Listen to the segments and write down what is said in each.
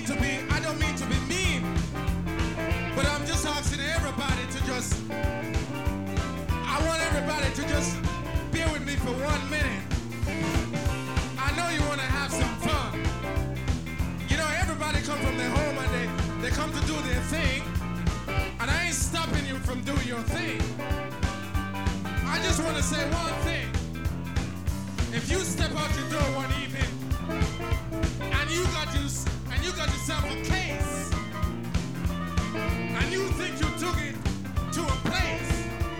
I don't mean to be mean, but I'm just asking everybody to just, I want everybody to just bear with me for 1 minute. I know you want to have some fun. You know, everybody come from their home and they come to do their thing, and I ain't stopping you from doing your thing. I just want to say one thing. If you step out your door one evening and you got yourself a case and you think you took it to a place,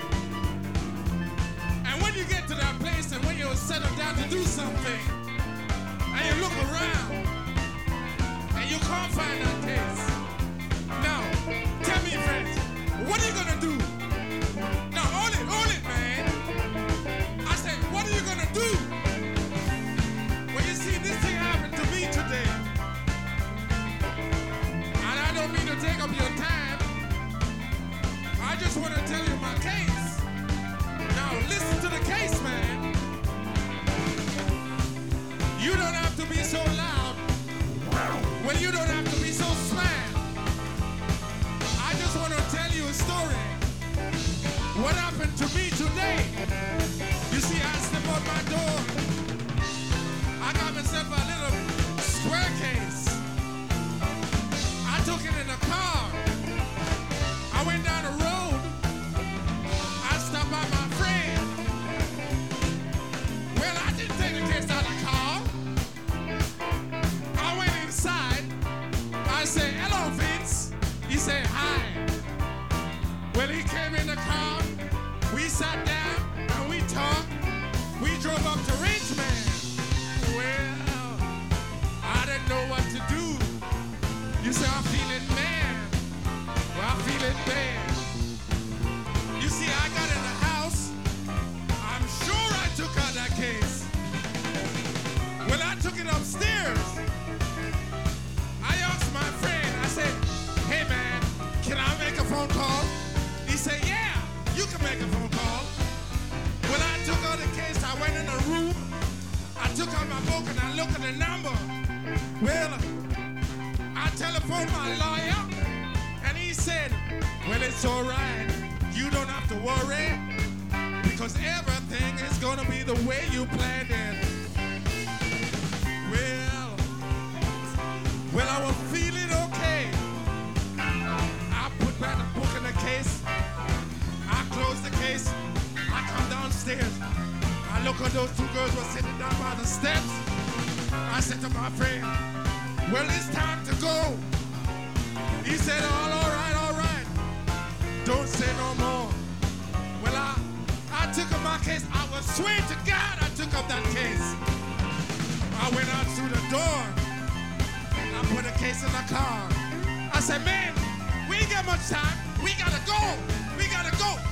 and when you get to that place and when you're settled down to do something and you look around and you can't find that case, now tell me, friends, what are you gonna do? Now hold it, man. I said, what are you gonna do? Well, you see, this thing happened to me today. And I don't mean to take up your time. I just want to tell you my case. Now, listen to the case, man. You don't have to be so loud. Well, you don't have to be so slammed. I just want to tell you a story. What happened to me today? You see, I stepped out my door. I got myself a little square case. I took it in a car. I went down the road. I stopped by my friend. Well, I didn't take the case out of the car. I went inside. I said, hello, Vince. He said, hi. Well, he came in the car. We sat down and we talked. We drove up to Richmond. Well, I didn't know what to do. You say, I'm feeling mad. Well, I'm feeling bad. You see, I got in the house. I'm sure I took out that case. Well, I took it upstairs. I asked my friend, I said, hey, man, can I make a phone call? He said, yeah, you can make a phone call. Well, I took out the case. I went in the room. I took out my book and I looked at the number. Well, I telephoned my lawyer and he said, well, it's all right. You don't have to worry because everything is going to be the way you planned it. Well, I was feeling okay. I put back the book in the case. I closed the case. I come downstairs. I look at those two girls who were sitting down by the steps. I said to my friend, well, it's time to go. He said, all right. Don't say no more. Well, I took up my case. I was swear to God I took up that case. I went out through the door. I put the case in the car. I said, man, we ain't got much time. We gotta go.